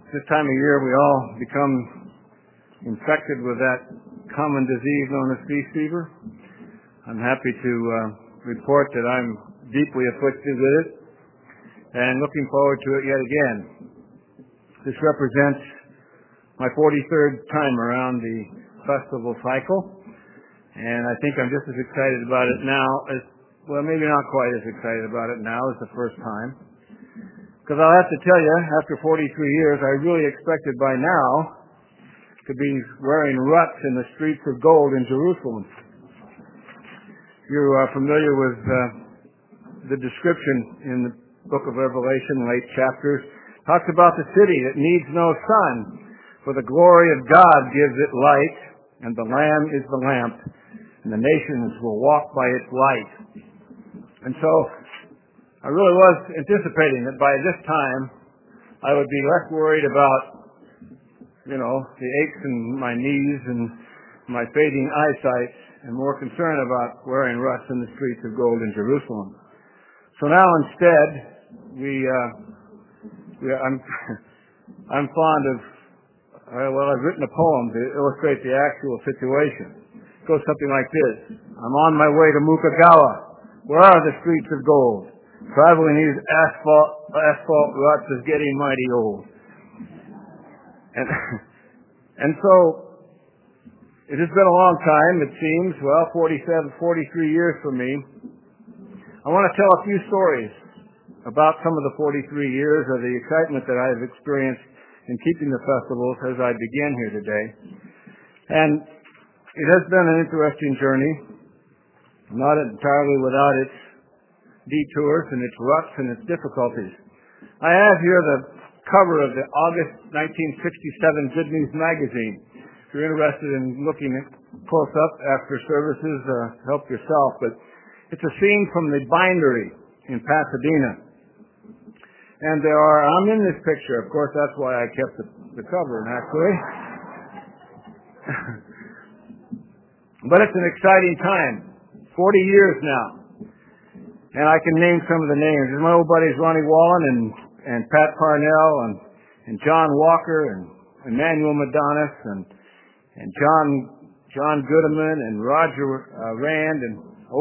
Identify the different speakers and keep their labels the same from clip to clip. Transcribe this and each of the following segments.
Speaker 1: This time of year, we all become infected with that common disease known as beef fever. I'm happy to report that I'm deeply afflicted with it and looking forward to it yet again. This represents my 43rd time around the festival cycle, and I think I'm just as excited about it now as, well, maybe not quite as excited about it now as the first time. Because I'll have to tell you, after 43 years, I really expected by now to be wearing ruts in the streets of gold in Jerusalem. You are familiar with the description in the book of Revelation, late chapters. Talks about the city that needs no sun, for the glory of God gives it light, and the Lamb is the lamp, and the nations will walk by its light. And so I really was anticipating that by this time I would be less worried about, the aches in my knees and my fading eyesight, and more concerned about wearing ruts in the streets of gold in Jerusalem. So now instead, I'm fond of, I've written a poem to illustrate the actual situation. It goes something like this. I'm on my way to Mukagawa. Where are the streets of gold? Traveling these asphalt ruts is getting mighty old. And so, it has been a long time, it seems, 43 years for me. I want to tell a few stories about some of the 43 years of the excitement that I have experienced in keeping the festivals as I begin here today. And it has been an interesting journey, not entirely without its detours and its ruts and its difficulties. I have here the cover of the August 1967 Good News magazine. If you're interested in looking at close up after services, help yourself. But it's a scene from the bindery in Pasadena. And I'm in this picture. Of course, that's why I kept the cover, naturally. But it's an exciting time. 40 years now. And I can name some of the names. There's my old buddies Ronnie Wallen and Pat Parnell and John Walker and Emmanuel Madonis and John Goodman and Roger Rand and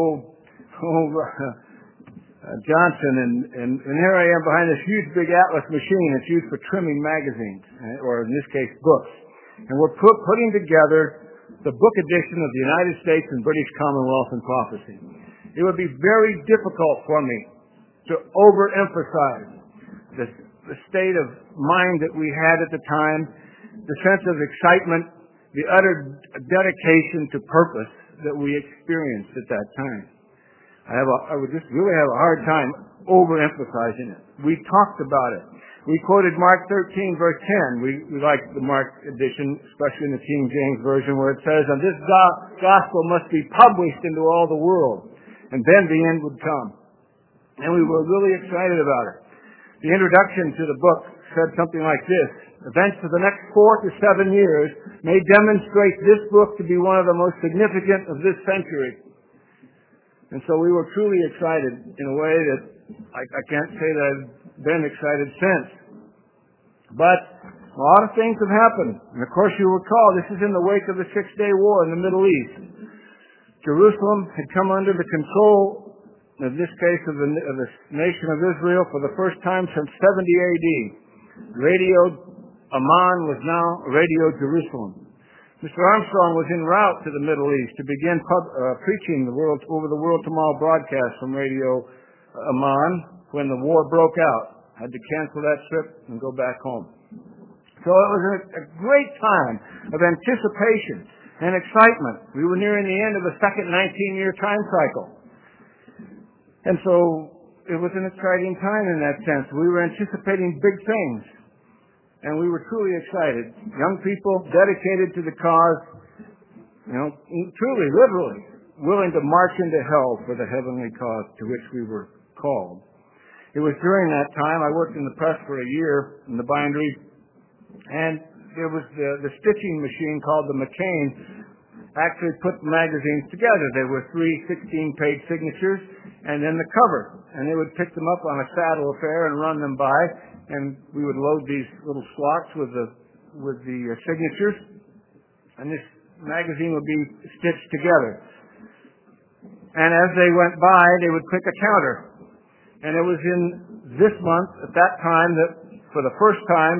Speaker 1: Johnson, and here I am behind this huge big Atlas machine that's used for trimming magazines, or in this case, books. And we're putting together the book edition of the United States and British Commonwealth and Prophecy. It would be very difficult for me to overemphasize the state of mind that we had at the time, the sense of excitement, the utter dedication to purpose that we experienced at that time. I would just really have a hard time overemphasizing it. We talked about it. We quoted Mark 13, verse 10. We like the Mark edition, especially in the King James Version, where it says, "And this gospel must be published into all the world, and then the end would come." And we were really excited about it. The introduction to the book said something like this: "Events of the next 4 to 7 years may demonstrate this book to be one of the most significant of this century." And so we were truly excited in a way that I can't say that I've been excited since. But a lot of things have happened. And of course you recall, this is in the wake of the Six-Day War in the Middle East. Jerusalem had come under the control, in this case, of the nation of Israel for the first time since 70 AD. Radio Amman was now Radio Jerusalem. Mr. Armstrong was en route to the Middle East to begin preaching over the World Tomorrow broadcast from Radio Amman when the war broke out. Had to cancel that trip and go back home. So it was a great time of anticipation and excitement. We were nearing the end of the second 19-year time cycle. And so it was an exciting time in that sense. We were anticipating big things. And we were truly excited. Young people dedicated to the cause, truly, literally, willing to march into hell for the heavenly cause to which we were called. It was during that time, I worked in the press for a year in the bindery, and there was the stitching machine called the McCain actually put the magazines together. There were 3 16-page signatures and then the cover. and they would pick them up on a saddle affair and run them by, and we would load these little slots with the signatures, and this magazine would be stitched together. And as they went by, they would click a counter. And it was in this month, at that time, that for the first time,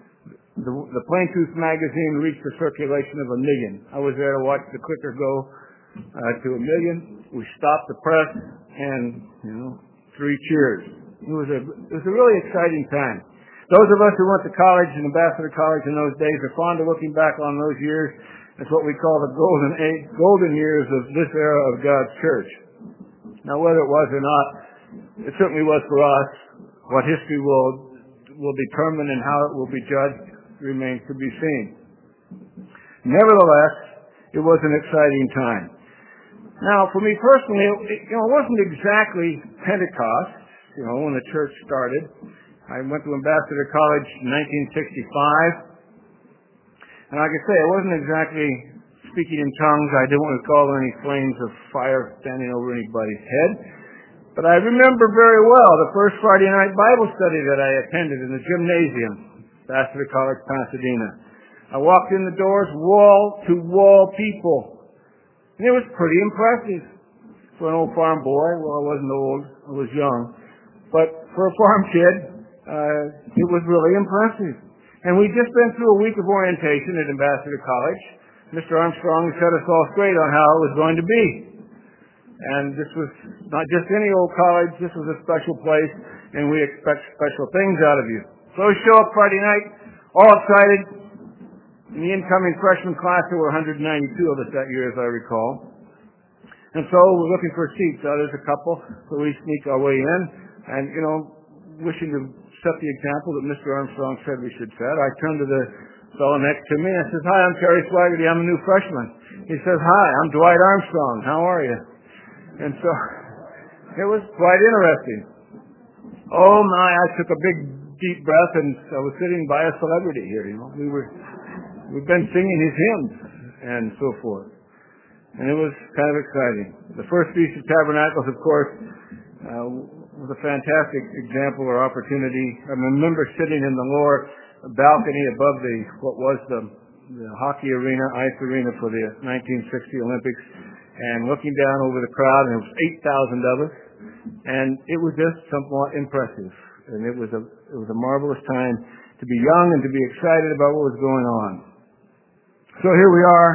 Speaker 1: the Plain Truth magazine reached a circulation of 1 million. I was there to watch the clicker go to 1 million. We stopped the press, and 3 cheers. It was a really exciting time. Those of us who went to college and Ambassador College in those days are fond of looking back on those years. It's what we call the golden years of this era of God's church. Now, whether it was or not, it certainly was for us. What history will determine and how it will be judged remains to be seen. Nevertheless, it was an exciting time. Now, for me personally, it wasn't exactly Pentecost, when the church started. I went to Ambassador College in 1965. And like I say, I wasn't exactly speaking in tongues. I don't recall any flames of fire standing over anybody's head. But I remember very well the first Friday night Bible study that I attended in the gymnasium, Ambassador College, Pasadena. I walked in the doors, wall-to-wall people. And it was pretty impressive for an old farm boy. Well, I wasn't old. I was young. But for a farm kid, it was really impressive. And we'd just been through a week of orientation at Ambassador College. Mr. Armstrong set us all straight on how it was going to be. And this was not just any old college. This was a special place, and we expect special things out of you. So we show up Friday night, all excited. In the incoming freshman class, there were 192 of us that year, as I recall. And so we're looking for seats. There's a couple, so we sneak our way in. And, wishing to set the example that Mr. Armstrong said we should set, I turned to the fellow next to me and I says, "Hi, I'm Terry Swaggerty. I'm a new freshman." He says, "Hi, I'm Dwight Armstrong. How are you?" And so it was quite interesting. Oh my, I took a big deep breath, and I was sitting by a celebrity here. We've been singing his hymns and so forth. And it was kind of exciting. The first Feast of Tabernacles, of course, was a fantastic example or opportunity. I remember sitting in the lower balcony above what was the hockey arena, ice arena for the 1960 Olympics, and looking down over the crowd, and it was 8,000 of us, and it was just somewhat impressive. And it was a marvelous time to be young and to be excited about what was going on. So here we are,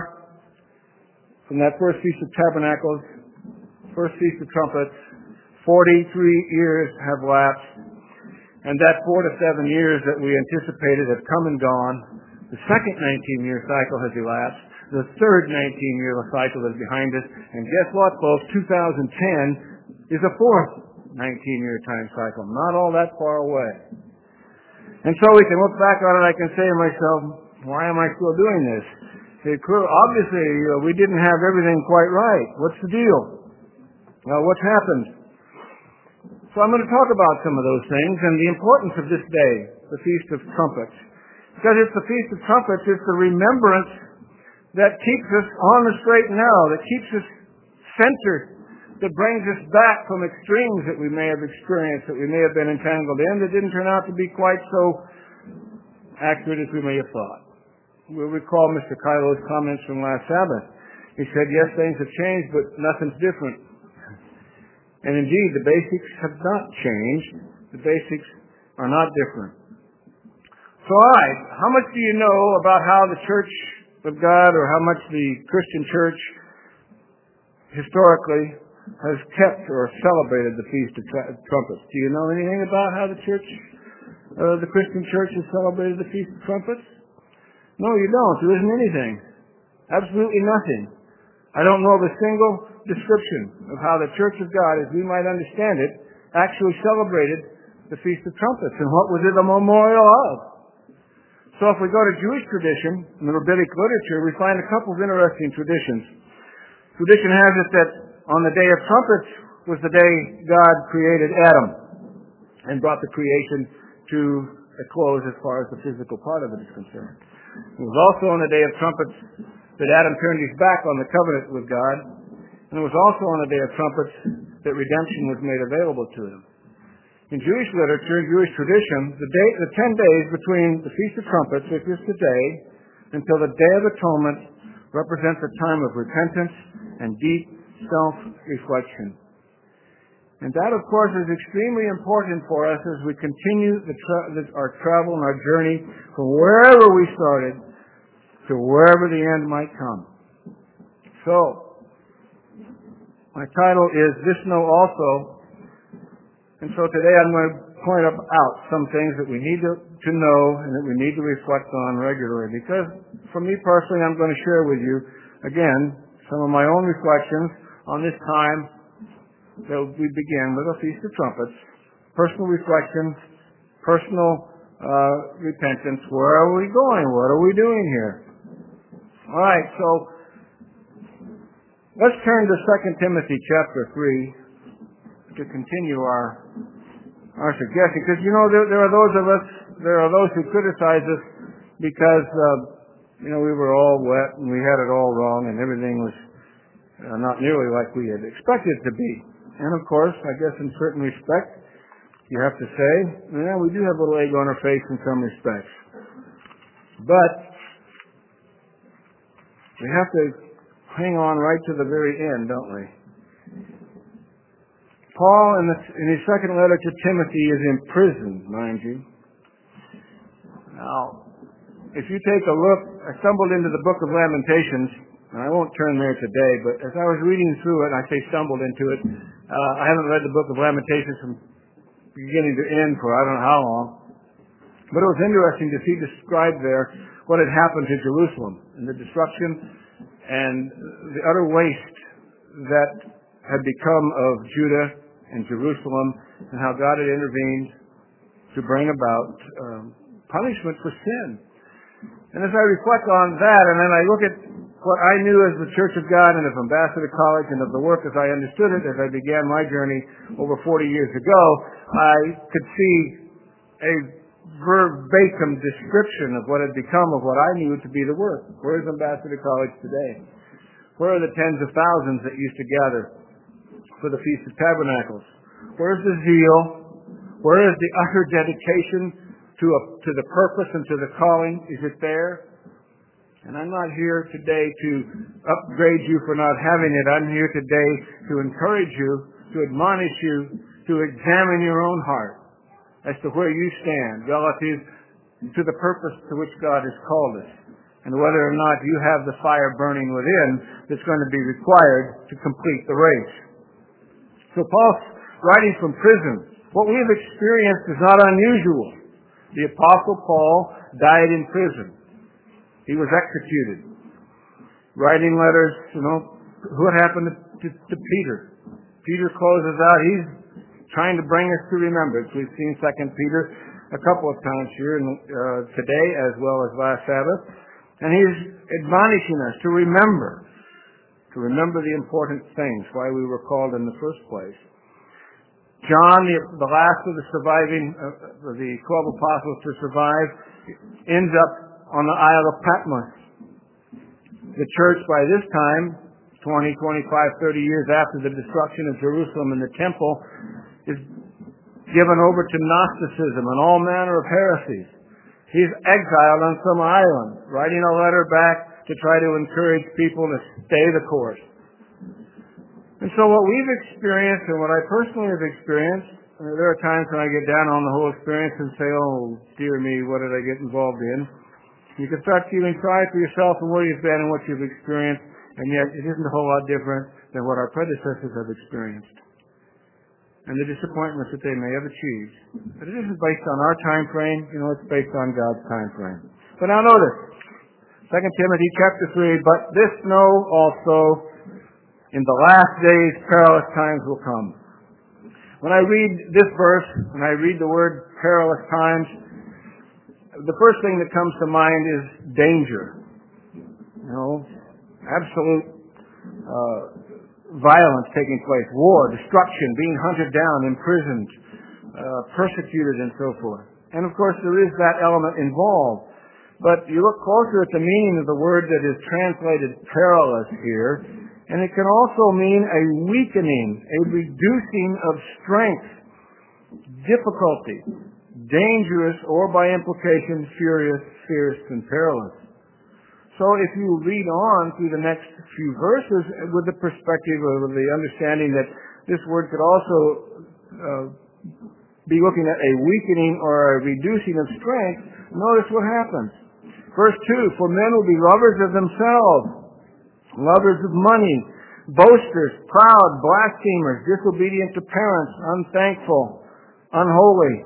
Speaker 1: from that first Feast of Tabernacles, first Feast of Trumpets. 43 years have lapsed, and that 4 to 7 years that we anticipated have come and gone. The second 19-year cycle has elapsed. The third 19-year cycle is behind us, and guess what, folks? 2010 is a fourth 19-year time cycle, not all that far away. And so we can look back on it, I can say to myself, why am I still doing this? Obviously, we didn't have everything quite right. What's the deal? What's happened? So I'm going to talk about some of those things and the importance of this day, the Feast of Trumpets. Because it's the Feast of Trumpets, it's the remembrance that keeps us on the straight and narrow, that keeps us centered, that brings us back from extremes that we may have experienced, that we may have been entangled in, that didn't turn out to be quite so accurate as we may have thought. We'll recall Mr. Kylo's comments from last Sabbath. He said, yes, things have changed, but nothing's different. And indeed, the basics have not changed. The basics are not different. So, all right, how much do you know about how the Church of God, or how much the Christian church historically has kept or celebrated the Feast of Trumpets? Do you know anything about how the Christian church has celebrated the Feast of Trumpets? No, you don't. There isn't anything. Absolutely nothing. I don't know of a single description of how the Church of God, as we might understand it, actually celebrated the Feast of Trumpets. And what was it a memorial of? So if we go to Jewish tradition, in the rabbinic literature, we find a couple of interesting traditions. Tradition has it that on the Day of Trumpets was the day God created Adam and brought the creation to a close as far as the physical part of it is concerned. It was also on the Day of Trumpets that Adam turned his back on the covenant with God. And it was also on the Day of Trumpets that redemption was made available to them. In Jewish literature, Jewish tradition, the 10 days between the Feast of Trumpets, which is today, until the Day of Atonement represents a time of repentance and deep self-reflection. And that, of course, is extremely important for us as we continue our travel and our journey from wherever we started to wherever the end might come. So, my title is This Know Also. And so today I'm going to point out some things that we need to know and that we need to reflect on regularly. Because for me personally, I'm going to share with you, again, some of my own reflections on this time that we began with the Feast of Trumpets. Personal reflections, personal repentance. Where are we going? What are we doing here? All right, so let's turn to 2 Timothy chapter 3 to continue our suggestion. Because, you know, there are those who criticize us because, we were all wet and we had it all wrong and everything was not nearly like we had expected it to be. And, of course, I guess in certain respect, you have to say, yeah, we do have a little egg on our face in some respects. But we have to hang on right to the very end, don't we? Paul, in his second letter to Timothy, is imprisoned, mind you. Now, if you take a look, I stumbled into the book of Lamentations, and I won't turn there today, but as I was reading through it, I say stumbled into it, I haven't read the book of Lamentations from beginning to end for I don't know how long, but it was interesting to see described there what had happened to Jerusalem, and the destruction and the utter waste that had become of Judah and Jerusalem, and how God had intervened to bring about punishment for sin. And as I reflect on that, and then I look at what I knew as the Church of God and of Ambassador College and of the work as I understood it as I began my journey over 40 years ago, I could see a verbatim description of what had become of what I knew to be the work. Where is Ambassador College today? Where are the tens of thousands that used to gather for the Feast of Tabernacles? Where's the zeal? Where is the utter dedication to the purpose and to the calling? Is it there? And I'm not here today to upgrade you for not having it. I'm here today to encourage you, to admonish you, to examine your own heart as to where you stand relative to the purpose to which God has called us, and whether or not you have the fire burning within that's going to be required to complete the race. So Paul's writing from prison. What we have experienced is not unusual. The Apostle Paul died in prison. He was executed. Writing letters, what happened to Peter? Peter closes out. He's trying to bring us to remembrance. We've seen 2 Peter a couple of times here today as well as last Sabbath. And he's admonishing us to remember the important things, why we were called in the first place. John, the last of the surviving, the 12 apostles to survive, ends up on the Isle of Patmos. The church by this time, 20, 25, 30 years after the destruction of Jerusalem and the temple, is given over to Gnosticism and all manner of heresies. He's exiled on some island, writing a letter back to try to encourage people to stay the course. And so what we've experienced and what I personally have experienced, there are times when I get down on the whole experience and say, oh, dear me, what did I get involved in? You can start feeling sorry for yourself and where you've been and what you've experienced, and yet it isn't a whole lot different than what our predecessors have experienced and the disappointments that they may have achieved. But it isn't based on our time frame, it's based on God's time frame. But now notice, 2 Timothy chapter 3, but this know also, in the last days perilous times will come. When I read this verse, when I read the word perilous times, the first thing that comes to mind is danger. Absolute violence taking place, war, destruction, being hunted down, imprisoned, persecuted, and so forth. And of course, there is that element involved. But you look closer at the meaning of the word that is translated perilous here, And it can also mean a weakening, a reducing of strength, difficulty, dangerous, or by implication, furious, fierce, and perilous. So if you read on through the next few verses with the perspective of the understanding that this word could also be looking at a weakening or a reducing of strength, notice what happens. Verse 2, for men will be lovers of themselves, lovers of money, boasters, proud, blasphemers, disobedient to parents, unthankful, unholy,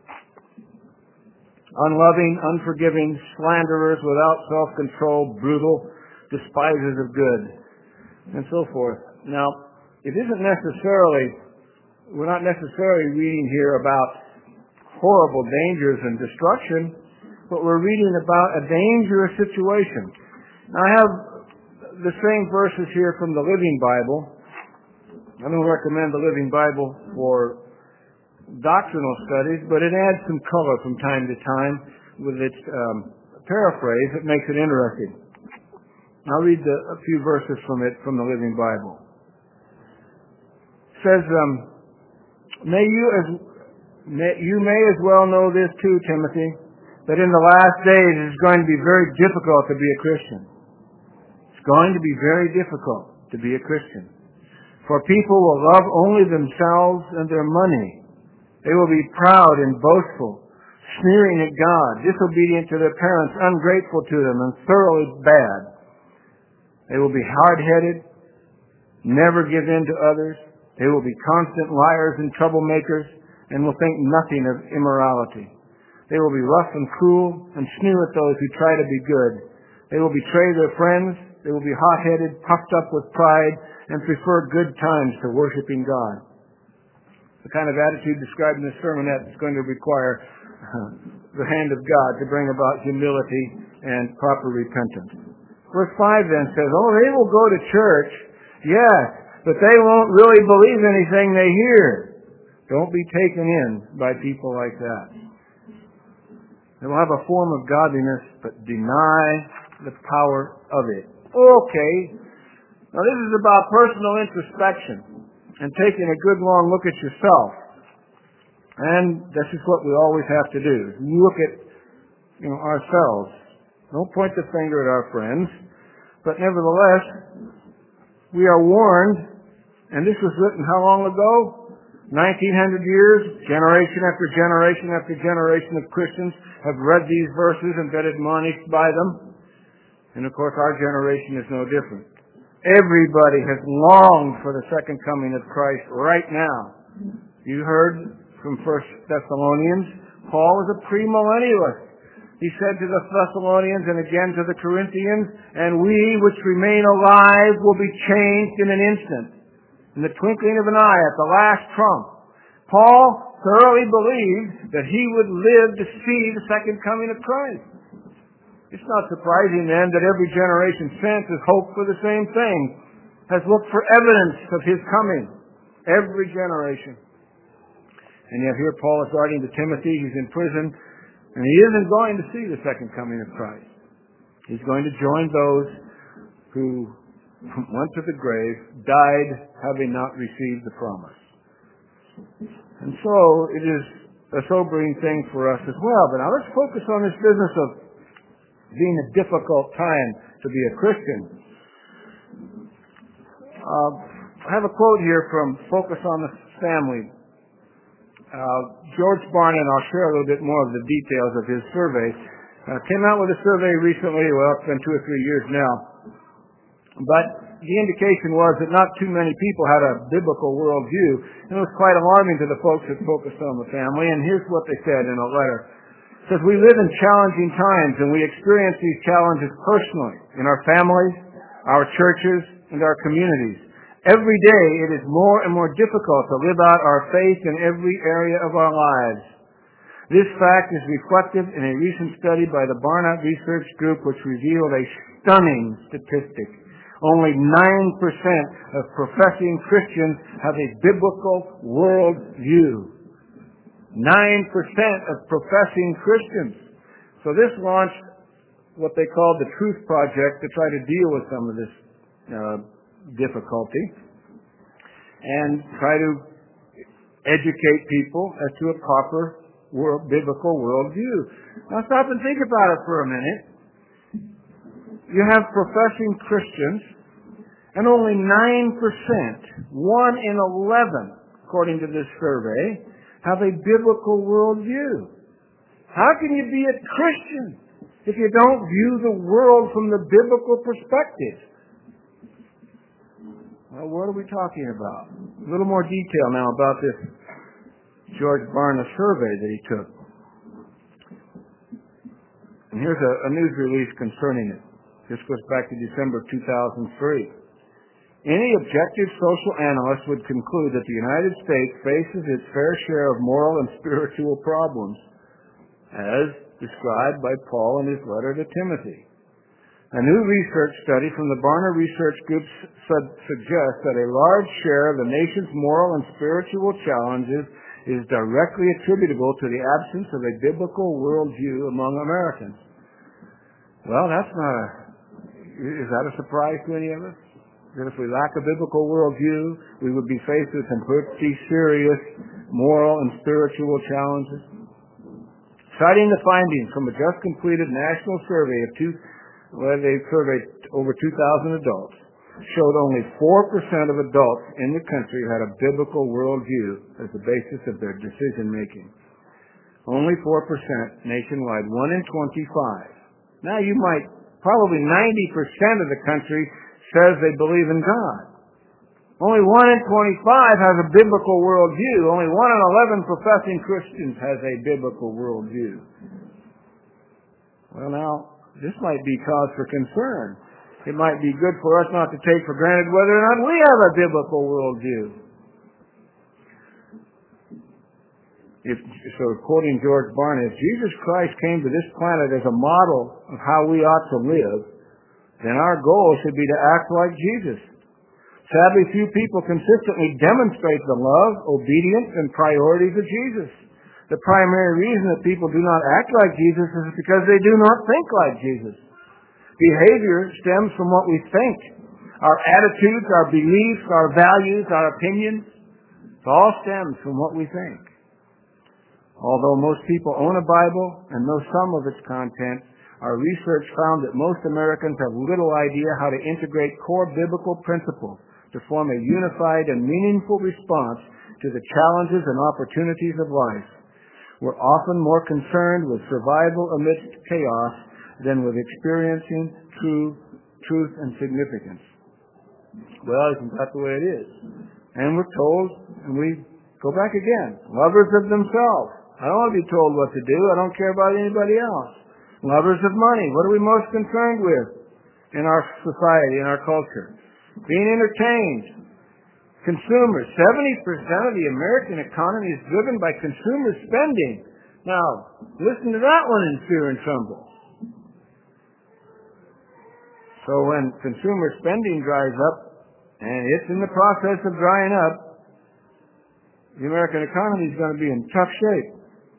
Speaker 1: unloving, unforgiving, slanderers, without self-control, brutal, despisers of good, and so forth. Now, we're not necessarily reading here about horrible dangers and destruction, but we're reading about a dangerous situation. Now, I have the same verses here from the Living Bible. I don't recommend the Living Bible for doctrinal studies, but it adds some color from time to time with its paraphrase. It makes it interesting. I'll read a few verses from it from the Living Bible. It says, you may as well know this too, Timothy, that in the last days it's going to be very difficult to be a Christian. It's going to be very difficult to be a Christian. For people will love only themselves and their money. They will be proud and boastful, sneering at God, disobedient to their parents, ungrateful to them, and thoroughly bad. They will be hard-headed, never give in to others. They will be constant liars and troublemakers, and will think nothing of immorality. They will be rough and cruel, and sneer at those who try to be good. They will betray their friends. They will be hot-headed, puffed up with pride, and prefer good times to worshiping God. The kind of attitude described in this sermonette is going to require the hand of God to bring about humility and proper repentance. Verse 5 then says, they will go to church, yes, but they won't really believe anything they hear. Don't be taken in by people like that. They will have a form of godliness, but deny the power of it. Okay, now this is about personal introspection and taking a good long look at yourself. And this is what we always have to do. Look at ourselves. Don't point the finger at our friends. But nevertheless, we are warned, and this was written how long ago? 1900 years, generation after generation after generation of Christians have read these verses and been admonished by them. And of course, our generation is no different. Everybody has longed for the second coming of Christ right now. You heard from 1 Thessalonians, Paul was a premillennialist. He said to the Thessalonians and again to the Corinthians, and we which remain alive will be changed in an instant, in the twinkling of an eye, at the last trump. Paul thoroughly believed that he would live to see the second coming of Christ. It's not surprising then that every generation since has hoped for the same thing, has looked for evidence of his coming. Every generation. And yet here Paul is writing to Timothy. He's in prison, and he isn't going to see the second coming of Christ. He's going to join those who went to the grave, died having not received the promise. And so it is a sobering thing for us as well. But now let's focus on this business of being a difficult time to be a Christian. I have a quote here from Focus on the Family. George Barnett, and I'll share a little bit more of the details of his survey, came out with a survey recently. Well, it's been 2 or 3 years now. But the indication was that not too many people had a biblical worldview. And it was quite alarming to the folks that focused on the family. And here's what they said in a letter. It says, we live in challenging times, and we experience these challenges personally in our families, our churches, and our communities. Every day it is more and more difficult to live out our faith in every area of our lives. This fact is reflected in a recent study by the Barna Research Group, which revealed a stunning statistic. Only 9% of professing Christians have a biblical worldview. 9% of professing Christians. So this launched what they called the Truth Project to try to deal with some of this difficulty and try to educate people as to a proper biblical worldview. Now stop and think about it for a minute. You have professing Christians, and only 9%, 1 in 11, according to this survey, have a biblical worldview. How can you be a Christian if you don't view the world from the biblical perspective? Well, what are we talking about? A little more detail now about this George Barna survey that he took. And here's a news release concerning it. This goes back to December 2003. Any objective social analyst would conclude that the United States faces its fair share of moral and spiritual problems, as described by Paul in his letter to Timothy. A new research study from the Barna Research Group suggests that a large share of the nation's moral and spiritual challenges is directly attributable to the absence of a biblical worldview among Americans. Well, is that a surprise to any of us? That if we lack a biblical worldview, we would be faced with some pretty serious moral and spiritual challenges. Citing the findings from a just completed national survey where they surveyed over 2,000 adults, showed only 4% of adults in the country had a biblical worldview as the basis of their decision making. Only 4% nationwide, 1 in 25. Now you might, probably 90% of the country says they believe in God. Only 1 in 25 has a biblical worldview. Only 1 in 11 professing Christians has a biblical worldview. Well, now, this might be cause for concern. It might be good for us not to take for granted whether or not we have a biblical worldview. So quoting George Barna, if Jesus Christ came to this planet as a model of how we ought to live, then our goal should be to act like Jesus. Sadly, few people consistently demonstrate the love, obedience, and priorities of Jesus. The primary reason that people do not act like Jesus is because they do not think like Jesus. Behavior stems from what we think. Our attitudes, our beliefs, our values, our opinions, it all stems from what we think. Although most people own a Bible and know some of its content, our research found that most Americans have little idea how to integrate core biblical principles to form a unified and meaningful response to the challenges and opportunities of life. We're often more concerned with survival amidst chaos than with experiencing truth and significance. Well, isn't that the way it is? And we're told, and we go back again, lovers of themselves. I don't want to be told what to do. I don't care about anybody else. Lovers of money. What are we most concerned with in our society, in our culture? Being entertained. Consumers. 70% of the American economy is driven by consumer spending. Now, listen to that one in fear and tremble. So when consumer spending dries up, and it's in the process of drying up, the American economy is going to be in tough shape.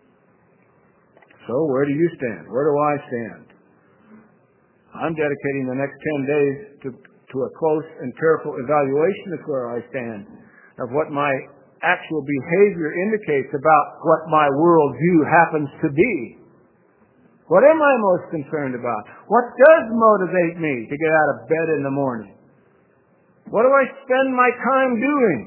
Speaker 1: So where do you stand? Where do I stand? I'm dedicating the next 10 days to a close and careful evaluation of where I stand, of what my actual behavior indicates about what my worldview happens to be. What am I most concerned about? What does motivate me to get out of bed in the morning? What do I spend my time doing?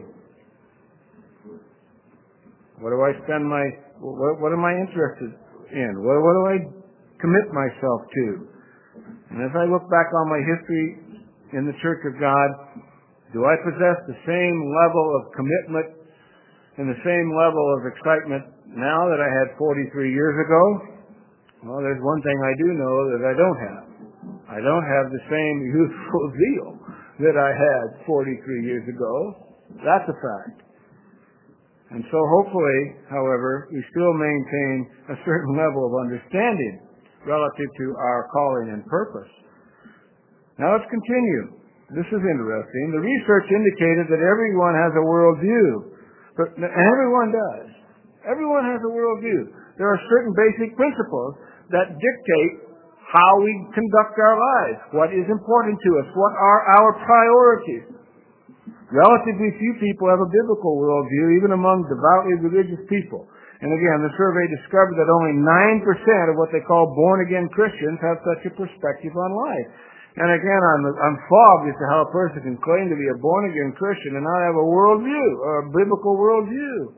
Speaker 1: What am I interested in? What do I commit myself to? And as I look back on my history in the Church of God, do I possess the same level of commitment and the same level of excitement now that I had 43 years ago? Well, there's one thing I do know that I don't have. I don't have the same youthful zeal that I had 43 years ago. That's a fact. And so hopefully, however, we still maintain a certain level of understanding relative to our calling and purpose. Now let's continue. This is interesting. The research indicated that everyone has a worldview. And everyone does. Everyone has a worldview. There are certain basic principles that dictate how we conduct our lives, what is important to us, what are our priorities. Relatively few people have a biblical worldview, even among devoutly religious people. And again, the survey discovered that only 9% of what they call born-again Christians have such a perspective on life. And again, I'm fogged as to how a person can claim to be a born-again Christian and not have a worldview, or a biblical worldview.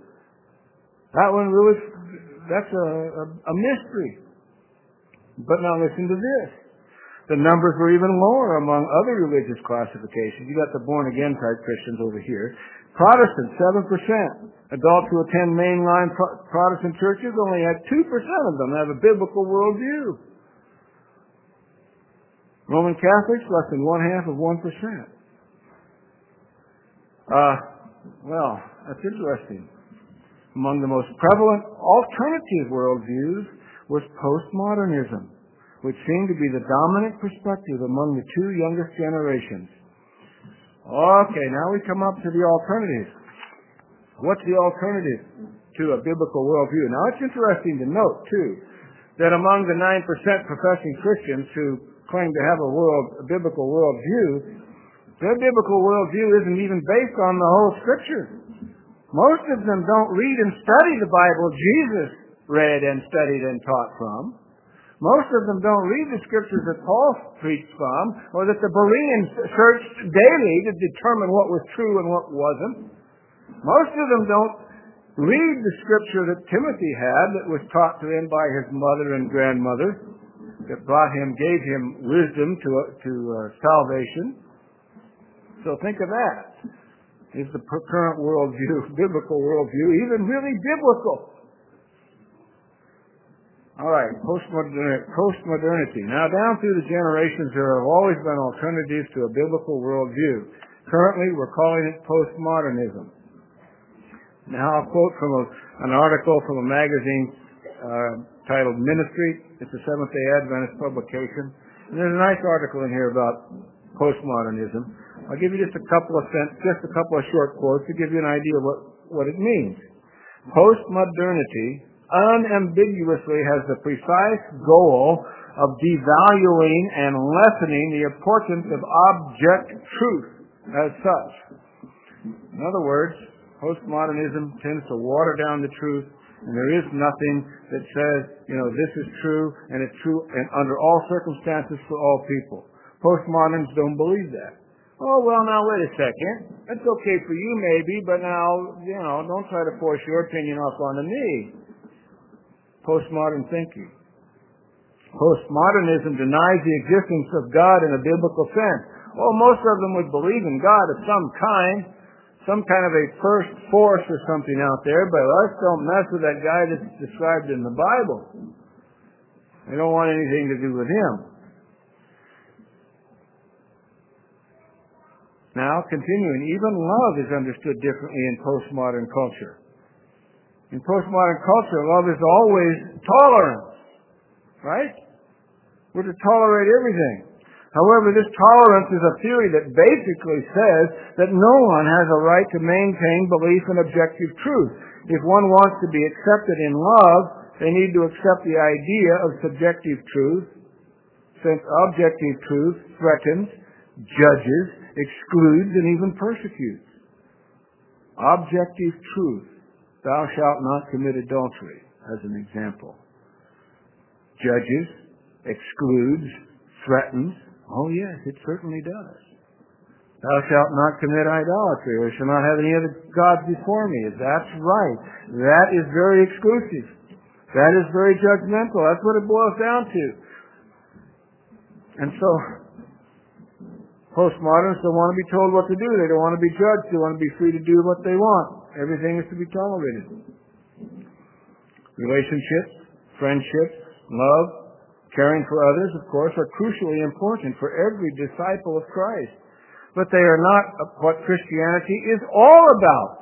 Speaker 1: That's a mystery. But now listen to this. The numbers were even lower among other religious classifications. You got the born-again type Christians over here. Protestants, 7%. Adults who attend mainline Protestant churches, only had 2% of them have a biblical worldview. Roman Catholics, less than 0.5%. Well, that's interesting. Among the most prevalent alternative worldviews was postmodernism, which seemed to be the dominant perspective among the two youngest generations. Okay, now we come up to the alternative. What's the alternative to a biblical worldview? Now, it's interesting to note, too, that among the 9% professing Christians who claim to have a biblical worldview, their biblical worldview isn't even based on the whole Scripture. Most of them don't read and study the Bible Jesus read and studied and taught from. Most of them don't read the Scriptures that Paul preached from, or that the Bereans searched daily to determine what was true and what wasn't. Most of them don't read the Scripture that Timothy had that was taught to him by his mother and grandmother, that gave him wisdom to salvation. So think of that. Is the current worldview, biblical worldview, even really biblical? All right, postmodernity. Now, down through the generations, there have always been alternatives to a biblical worldview. Currently, we're calling it postmodernism. Now, I'll quote from an article from a magazine titled Ministry. It's a Seventh-day Adventist publication. And there's a nice article in here about postmodernism. I'll give you just a couple of short quotes to give you an idea of what it means. Postmodernity unambiguously has the precise goal of devaluing and lessening the importance of object truth as such. In other words, postmodernism tends to water down the truth, and there is nothing that says, this is true, and it's true and under all circumstances for all people. Postmoderns don't believe that. Oh, well, now, wait a second. That's okay for you, maybe, but now, don't try to force your opinion off onto me. Postmodern thinking. Postmodernism denies the existence of God in a biblical sense. Well, most of them would believe in God of some kind of a first force or something out there, but let's don't mess with that guy that's described in the Bible. They don't want anything to do with him. Now, continuing, even love is understood differently in postmodern culture. In postmodern culture, love is always tolerance, right? We're to tolerate everything. However, this tolerance is a theory that basically says that no one has a right to maintain belief in objective truth. If one wants to be accepted in love, they need to accept the idea of subjective truth, since objective truth threatens, judges, excludes, and even persecutes. Objective truth. Thou shalt not commit adultery, as an example. Judges, excludes, threatens. Oh yes, it certainly does. Thou shalt not commit idolatry, or shall not have any other gods before me. That's right. That is very exclusive. That is very judgmental. That's what it boils down to. And so, postmoderns don't want to be told what to do. They don't want to be judged. They want to be free to do what they want. Everything is to be tolerated. Relationships, friendships, love, caring for others, of course, are crucially important for every disciple of Christ. But they are not what Christianity is all about.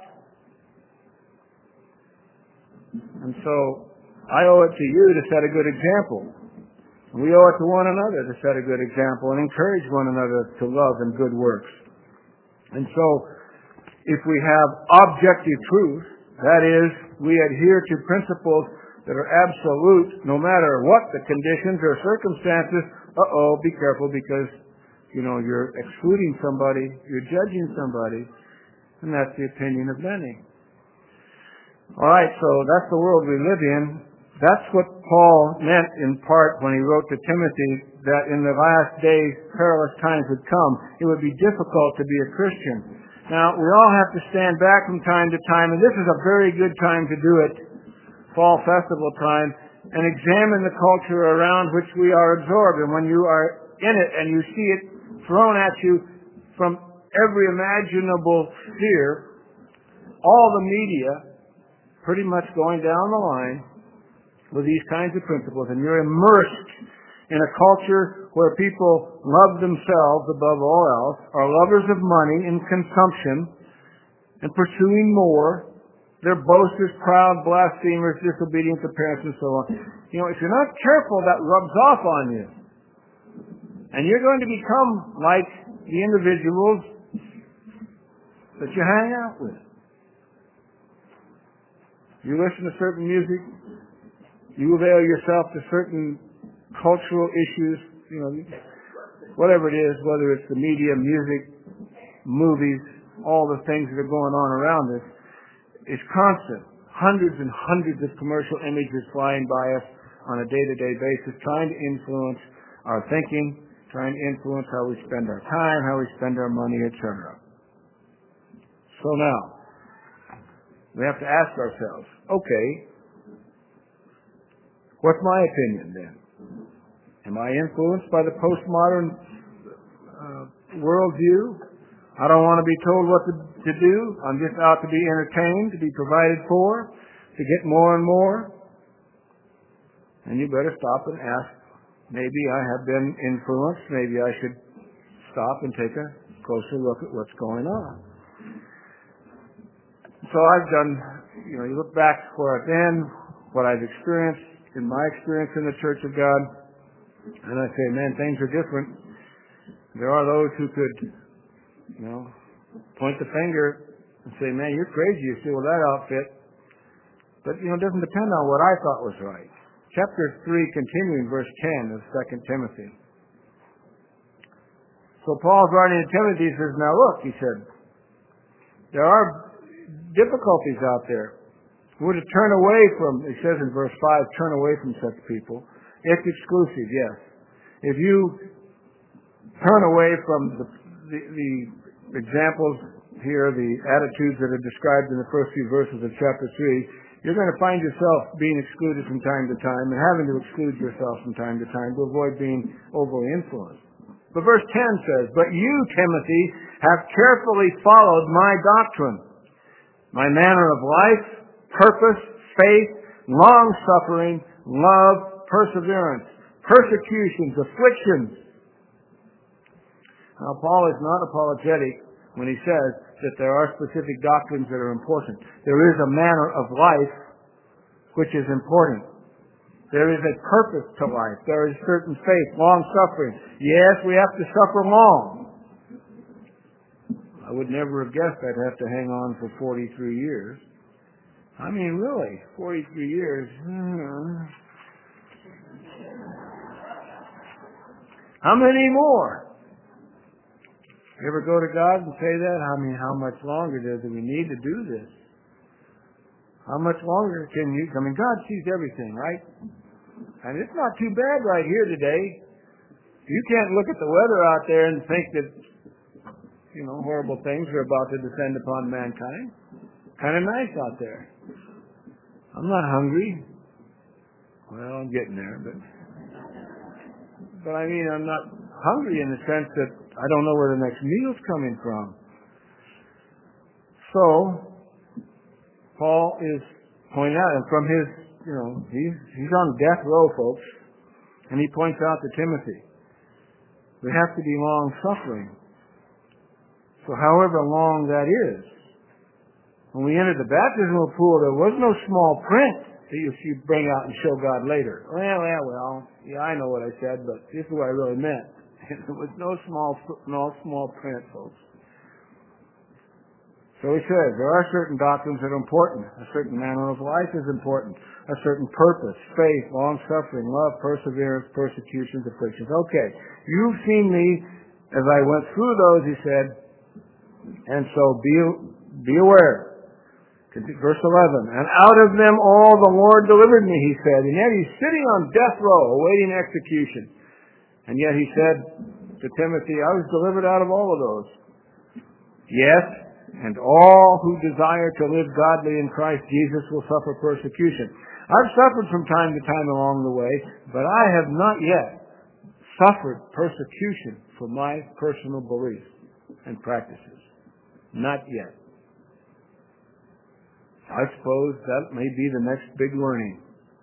Speaker 1: And so, I owe it to you to set a good example. We owe it to one another to set a good example and encourage one another to love and good works. And so, if we have objective truth, that is, we adhere to principles that are absolute no matter what the conditions or circumstances, be careful, because you're excluding somebody, you're judging somebody, and that's the opinion of many. All right, so that's the world we live in. That's what Paul meant in part when he wrote to Timothy, that in the last days perilous times would come. It would be difficult to be a Christian. Now, we all have to stand back from time to time, and this is a very good time to do it, fall festival time, and examine the culture around which we are absorbed. And when you are in it and you see it thrown at you from every imaginable sphere, all the media pretty much going down the line with these kinds of principles, and you're immersed in a culture where people love themselves above all else, are lovers of money and consumption, and pursuing more. They're boasters, proud, blasphemers, disobedient to parents, and so on. If you're not careful, that rubs off on you. And you're going to become like the individuals that you hang out with. You listen to certain music, you avail yourself to certain cultural issues, whatever it is, whether it's the media, music, movies, all the things that are going on around us, is constant. Hundreds and hundreds of commercial images flying by us on a day-to-day basis, trying to influence our thinking, trying to influence how we spend our time, how we spend our money, etc. So now, we have to ask ourselves, okay, what's my opinion then? Am I influenced by the postmodern worldview? I don't want to be told what to do. I'm just out to be entertained, to be provided for, to get more and more. And you better stop and ask, maybe I have been influenced. Maybe I should stop and take a closer look at what's going on. So I've done, you look back where I've been, what I've experienced in my experience in the Church of God, and I say, man, things are different. There are those who could, point the finger and say, man, you're crazy, you steal that outfit. But, it doesn't depend on what I thought was right. Chapter 3, continuing verse 10 of 2 Timothy. So Paul's writing to Timothy, he says, now look, he said, there are difficulties out there. We're to turn away from, it says in verse 5, turn away from such people. It's exclusive, yes. If you turn away from the examples here, the attitudes that are described in the first few verses of chapter 3, you're going to find yourself being excluded from time to time and having to exclude yourself from time to time to avoid being overly influenced. But verse 10 says, but you, Timothy, have carefully followed my doctrine, my manner of life, purpose, faith, long-suffering, love, perseverance, persecutions, afflictions. Now, Paul is not apologetic when he says that there are specific doctrines that are important. There is a manner of life which is important. There is a purpose to life. There is certain faith, long-suffering. Yes, we have to suffer long. I would never have guessed I'd have to hang on for 43 years. I mean, really, 43 years. How many more? You ever go to God and say that? How much longer do we need to do this? How much longer can you? God sees everything, right? And it's not too bad right here today. You can't look at the weather out there and think that, horrible things are about to descend upon mankind. Kind of nice out there. I'm not hungry. Well, I'm getting there, but I'm not hungry in the sense that I don't know where the next meal's coming from. So, Paul is pointing out, and from his, he's on death row, folks, and he points out to Timothy, we have to be long-suffering. So however long that is. When we entered the baptismal pool, there was no small print that you bring out and show God later. Well, I know what I said, but this is what I really meant. There was no small print, folks. So he says, there are certain doctrines that are important. A certain manner of life is important. A certain purpose, faith, long-suffering, love, perseverance, persecutions, afflictions. Okay, you've seen me as I went through those, he said, and so be aware. Verse 11, and out of them all the Lord delivered me, he said. And yet he's sitting on death row awaiting execution. And yet he said to Timothy, I was delivered out of all of those. Yes, and all who desire to live godly in Christ Jesus will suffer persecution. I've suffered from time to time along the way, but I have not yet suffered persecution for my personal beliefs and practices. Not yet. I suppose that may be the next big learning.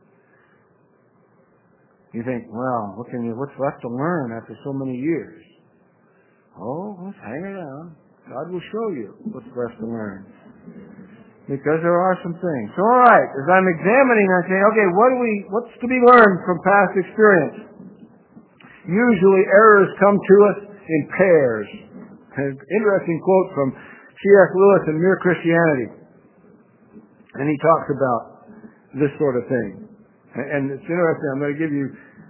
Speaker 1: You think, well, what's left to learn after so many years? Oh, let's hang around. God will show you what's left to learn. Because there are some things. So, all right, as I'm examining, I say, okay, what's to be learned from past experience? Usually errors come to us in pairs. An interesting quote from C.S. Lewis in Mere Christianity. And he talks about this sort of thing. And it's interesting. I'm going to give you,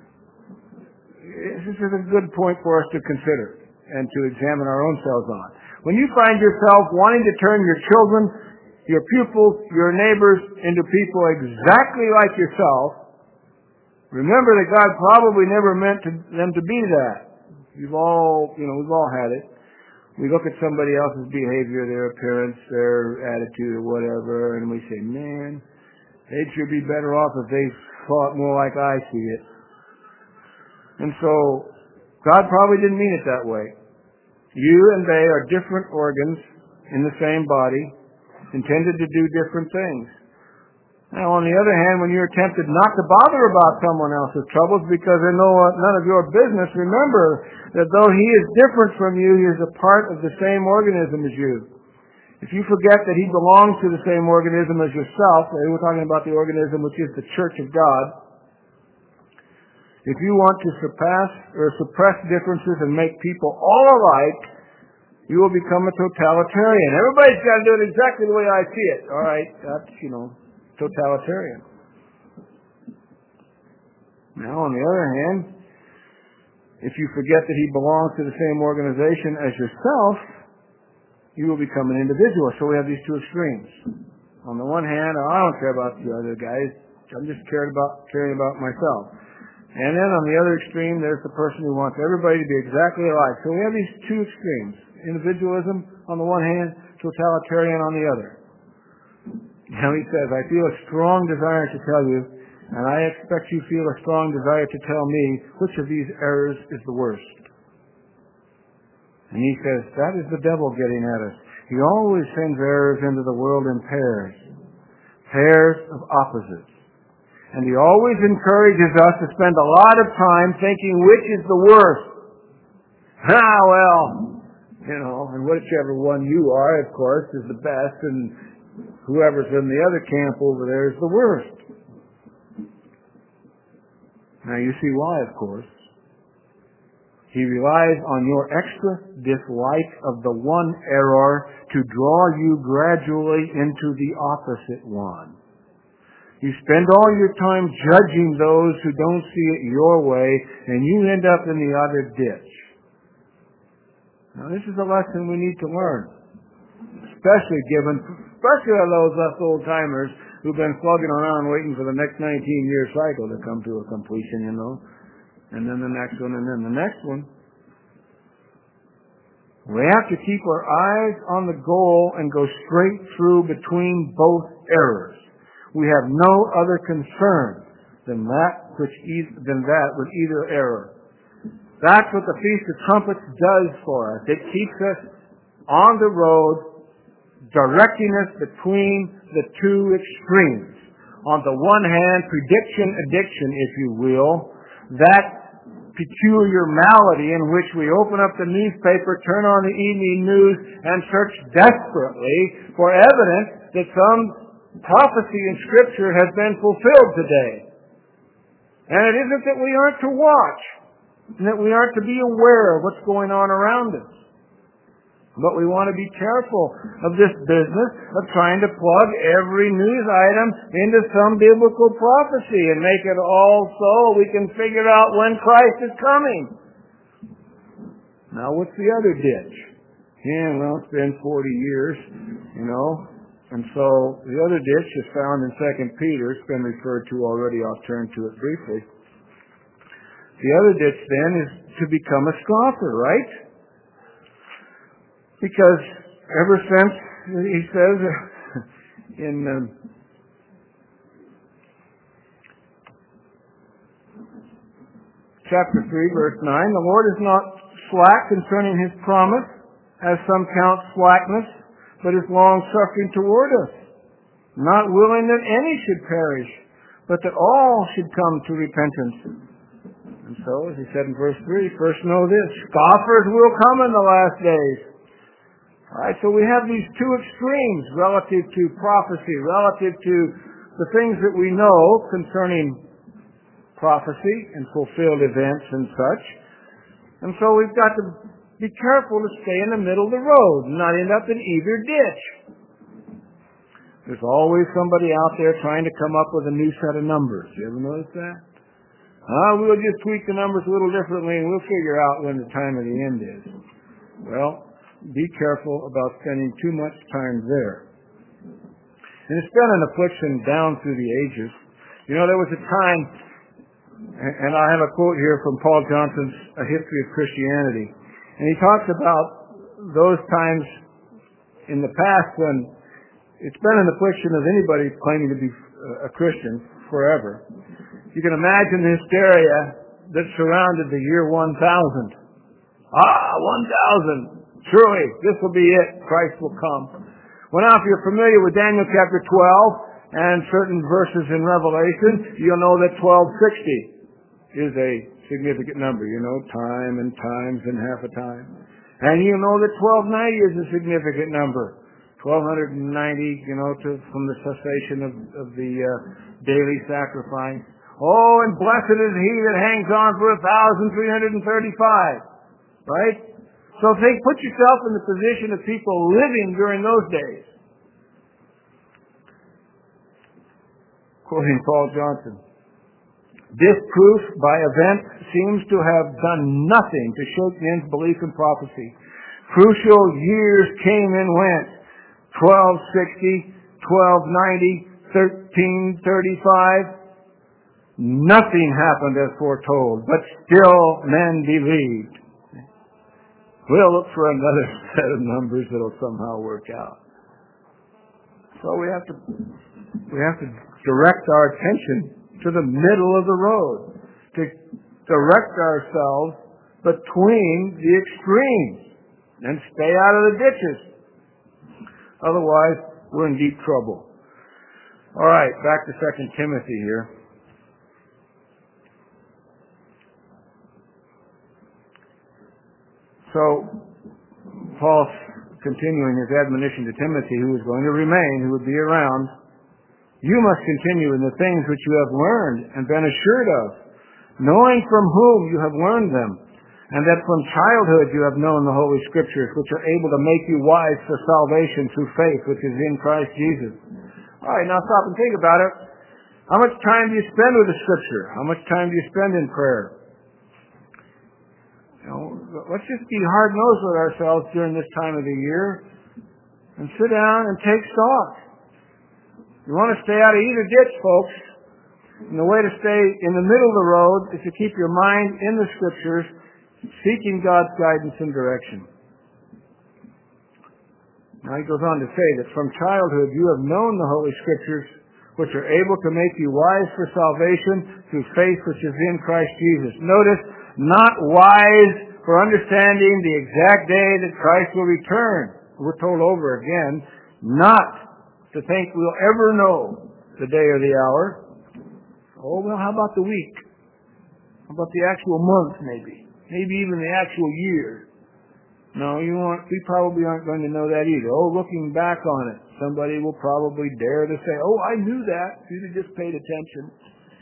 Speaker 1: this is a good point for us to consider and to examine our own selves on. When you find yourself wanting to turn your children, your pupils, your neighbors into people exactly like yourself, remember that God probably never meant them to be that. We've all had it. We look at somebody else's behavior, their appearance, their attitude or whatever, and we say, man, they'd sure be better off if they thought more like I see it. And so, God probably didn't mean it that way. You and they are different organs in the same body, intended to do different things. Now, on the other hand, when you're tempted not to bother about someone else's troubles because they're none of your business, remember that though he is different from you, he is a part of the same organism as you. If you forget that he belongs to the same organism as yourself, we're talking about the organism which is the Church of God, if you want to suppress differences and make people all alike, you will become a totalitarian. Everybody's got to do it exactly the way I see it. All right, that's, totalitarian. Now, on the other hand, if you forget that he belongs to the same organization as yourself, you will become an individual. So we have these two extremes. On the one hand, I don't care about the other guys. I'm just caring about myself. And then on the other extreme, there's the person who wants everybody to be exactly alike. So we have these two extremes. Individualism on the one hand, totalitarian on the other. Now he says, I feel a strong desire to tell you, and I expect you feel a strong desire to tell me which of these errors is the worst. And he says, that is the devil getting at us. He always sends errors into the world in pairs of opposites. And he always encourages us to spend a lot of time thinking which is the worst. And whichever one you are, of course, is the best, and whoever's in the other camp over there is the worst. Now you see why, of course. He relies on your extra dislike of the one error to draw you gradually into the opposite one. You spend all your time judging those who don't see it your way, and you end up in the other ditch. Now, this is a lesson we need to learn, especially those us old-timers who've been flogging around waiting for the next 19-year cycle to come to a completion, and then the next one, and then the next one. We have to keep our eyes on the goal and go straight through between both errors. We have no other concern than that with either error. That's what the Feast of Trumpets does for us. It keeps us on the road, directing us between the two extremes. On the one hand, prediction addiction, if you will, that peculiar malady in which we open up the newspaper, turn on the evening news, and search desperately for evidence that some prophecy in Scripture has been fulfilled today. And it isn't that we aren't to watch, and that we aren't to be aware of what's going on around us. But we want to be careful of this business of trying to plug every news item into some biblical prophecy and make it all so we can figure out when Christ is coming. Now, what's the other ditch? Yeah, well, it's been 40 years, And so the other ditch is found in 2 Peter. It's been referred to already. I'll turn to it briefly. The other ditch then is to become a scoffer, right? Because ever since, he says in chapter 3, verse 9, the Lord is not slack concerning His promise, as some count slackness, but is long-suffering toward us, not willing that any should perish, but that all should come to repentance. And so, as he said in verse 3, first know this, scoffers will come in the last days. All right, so we have these two extremes relative to prophecy, relative to the things that we know concerning prophecy and fulfilled events and such. And so we've got to be careful to stay in the middle of the road and not end up in either ditch. There's always somebody out there trying to come up with a new set of numbers. You ever notice that? We'll just tweak the numbers a little differently and we'll figure out when the time of the end is. Well, be careful about spending too much time there. And it's been an affliction down through the ages. There was a time, and I have a quote here from Paul Johnson's A History of Christianity. And he talks about those times in the past when it's been an affliction of anybody claiming to be a Christian forever. You can imagine the hysteria that surrounded the year 1000. 1000! Surely, this will be it. Christ will come. Well, now, if you're familiar with Daniel chapter 12 and certain verses in Revelation, you'll know that 1260 is a significant number. Time and times and half a time. And you'll know that 1290 is a significant number. 1290, from the cessation of the daily sacrifice. Oh, and blessed is he that hangs on for 1,335. Right? So put yourself in the position of people living during those days. Quoting Paul Johnson, this proof by event seems to have done nothing to shake men's belief in prophecy. Crucial years came and went. 1260, 1290, 1335. Nothing happened as foretold, but still men believed. We'll look for another set of numbers that'll somehow work out. So we have to direct our attention to the middle of the road, to direct ourselves between the extremes and stay out of the ditches. Otherwise, we're in deep trouble. All right, back to 2 Timothy here. So, Paul's continuing his admonition to Timothy, who is going to remain, who would be around. You must continue in the things which you have learned and been assured of, knowing from whom you have learned them, and that from childhood you have known the Holy Scriptures, which are able to make you wise for salvation through faith, which is in Christ Jesus. All right, now stop and think about it. How much time do you spend with the Scripture? How much time do you spend in prayer? Let's just be hard-nosed with ourselves during this time of the year and sit down and take stock. You want to stay out of either ditch, folks. And the way to stay in the middle of the road is to keep your mind in the Scriptures, seeking God's guidance and direction. Now he goes on to say that from childhood you have known the Holy Scriptures, which are able to make you wise for salvation through faith which is in Christ Jesus. Notice, not wise for understanding the exact day that Christ will return. We're told over again, not to think we'll ever know the day or the hour. Oh, well, how about the week? How about the actual month, maybe? Maybe even the actual year. No, we probably aren't going to know that either. Oh, looking back on it, somebody will probably dare to say, oh, I knew that, if you'd have just paid attention.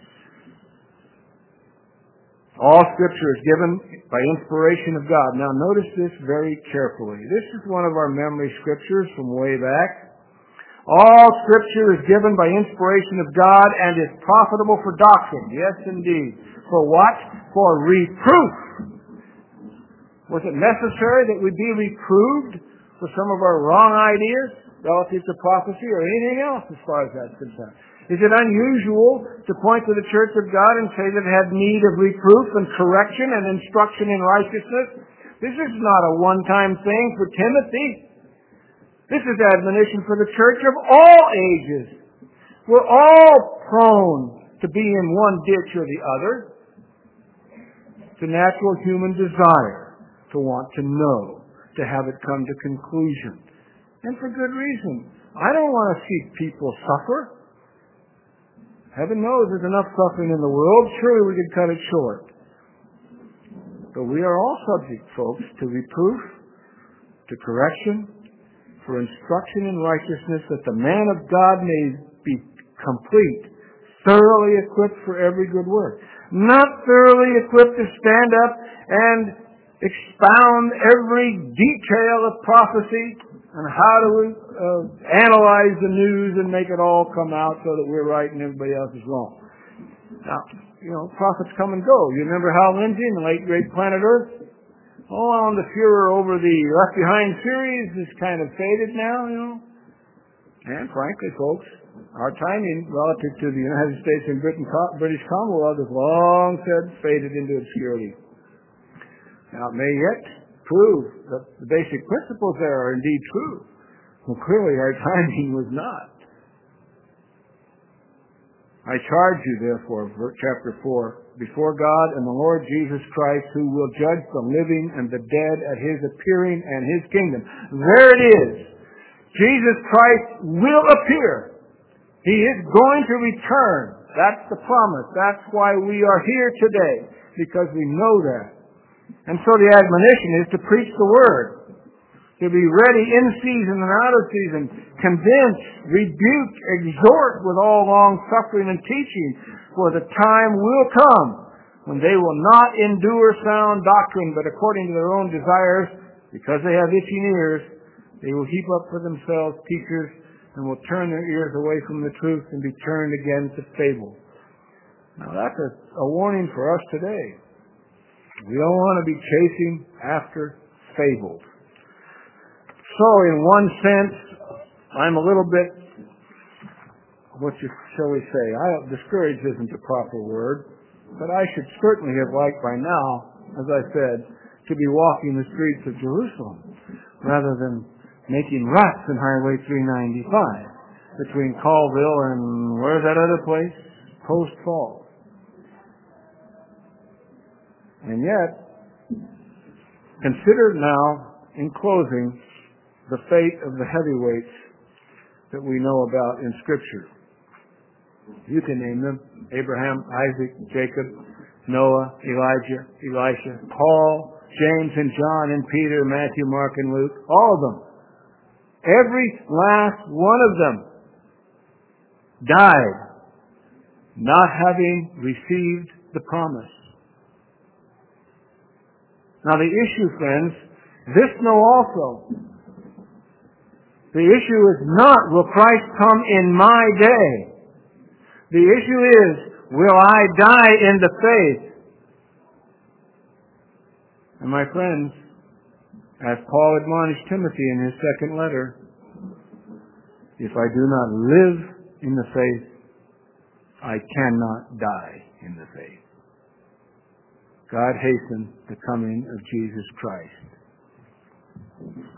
Speaker 1: All Scripture is given by inspiration of God. Now, notice this very carefully. This is one of our memory scriptures from way back. All Scripture is given by inspiration of God and is profitable for doctrine. Yes, indeed. For what? For reproof. Was it necessary that we be reproved for some of our wrong ideas relative to prophecy or anything else as far as that's concerned? Is it unusual to point to the Church of God and say that it had need of reproof and correction and instruction in righteousness? This is not a one-time thing for Timothy. This is admonition for the church of all ages. We're all prone to be in one ditch or the other. It's a natural human desire to want to know, to have it come to conclusion. And for good reason. I don't want to see people suffer. Heaven knows there's enough suffering in the world. Surely we could cut it short. But we are all subject, folks, to reproof, to correction, for instruction in righteousness, that the man of God may be complete, thoroughly equipped for every good work. Not thoroughly equipped to stand up and expound every detail of prophecy and how to analyze the news and make it all come out so that we're right and everybody else is wrong. Now, prophets come and go. You remember Hal Lindsey in the late great Planet Earth? Oh, the furor over the Left Behind series is kind of faded now, And frankly, folks, our timing relative to the United States and British Commonwealth has long since faded into obscurity. Now, it may yet prove that the basic principles there are indeed true. Well, clearly our timing was not. I charge you, therefore, chapter 4, before God and the Lord Jesus Christ, who will judge the living and the dead at His appearing and His kingdom. There it is. Jesus Christ will appear. He is going to return. That's the promise. That's why we are here today, because we know that. And so the admonition is to preach the Word, to be ready in season and out of season, convince, rebuke, exhort with all long suffering and teaching, for the time will come when they will not endure sound doctrine, but according to their own desires, because they have itching ears, they will heap up for themselves teachers and will turn their ears away from the truth and be turned again to fable. Now that's a warning for us today. We don't want to be chasing after fables. So in one sense, I'm a little bit, shall we say, discouraged isn't the proper word, but I should certainly have liked by now, as I said, to be walking the streets of Jerusalem, rather than making ruts in Highway 395 between Colville and where's that other place? Post Falls. And yet, consider now, in closing, the fate of the heavyweights that we know about in Scripture. You can name them: Abraham, Isaac, Jacob, Noah, Elijah, Elisha, Paul, James and John and Peter, Matthew, Mark and Luke, all of them. Every last one of them died not having received the promise. Now the issue, friends, this know also. The issue is not, will Christ come in my day? The issue is, will I die in the faith? And my friends, as Paul admonished Timothy in his second letter, if I do not live in the faith, I cannot die in the faith. God hasten the coming of Jesus Christ.